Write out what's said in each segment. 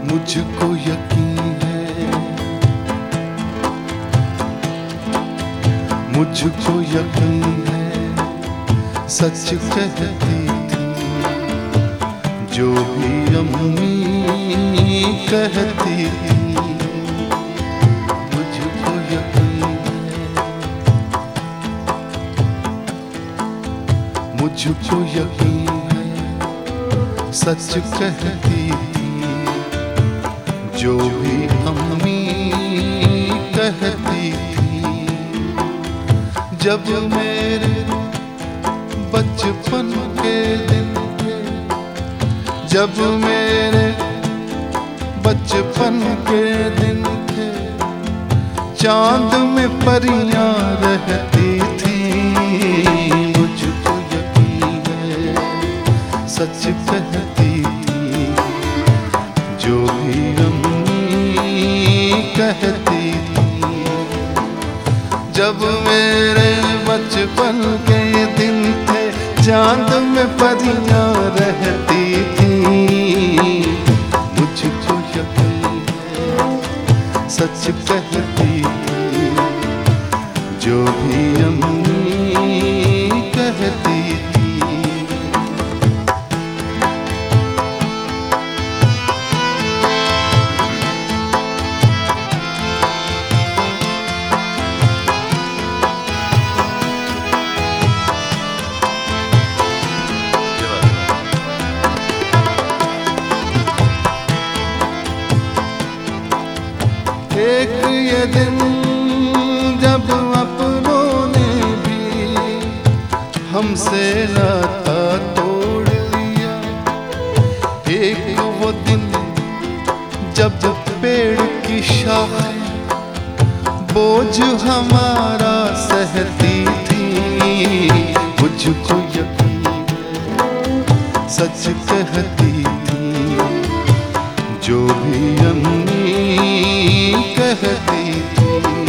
मुझको यकीन है, मुझको यकीन है सच कहती थी जो भी अम्मी कहती थी। मुझको यकीन है, मुझको यकीन है सच कहती थी जो भी अम्मी कहती थी। जब मेरे बचपन के दिन थे, जब मेरे बचपन के दिन थे, चांद में परियां रहती थी। मुझको यकीन है सच कहती थी जो भी कहती थी। जब मेरे बचपन के दिन थे, चांद में परियां रहती थी। मुझको यकीन है सच कहती थी जो भी अम्मी कहती थी। एक ये दिन जब अपनों ने भी हमसे नाता तोड़ लिया, एक वो दिन जब पेड़ की शाखें बोझ हमारा सहती थी। मुझको यकीन है सच कहती थी जो भी अम्मी कहती थी।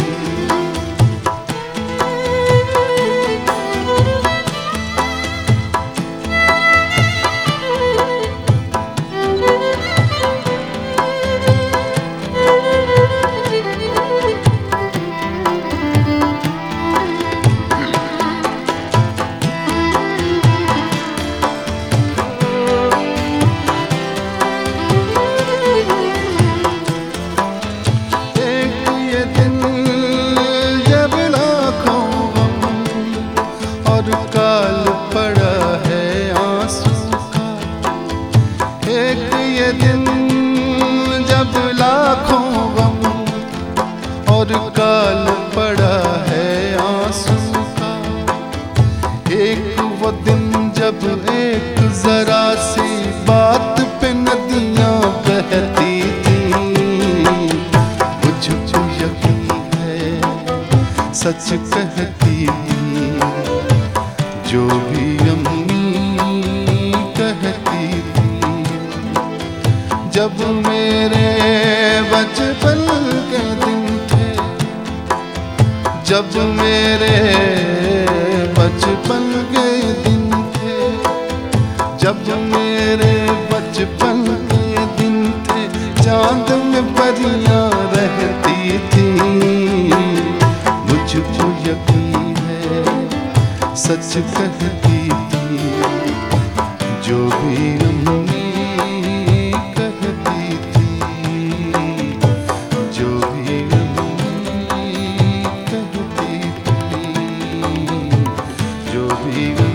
काल पड़ा है आंसू का, एक ये दिन जब लाखों गम और काल पड़ा है आंसू का। एक वो दिन जब एक जरा सी बात पे नदियां बहती थी। मुझको यकीन है सच कहती थी जो भी अम्मी कहती थी। जब मेरे बचपन के दिन थे, जब मेरे बचपन के दिन थे, जब मेरे बचपन के दिन थे, चांद में परियां रहती थी। मुझको यकीन है सच कहती थी जो भी अम्मी कहती थी, जो भी अम्मी कहती थी, जो भी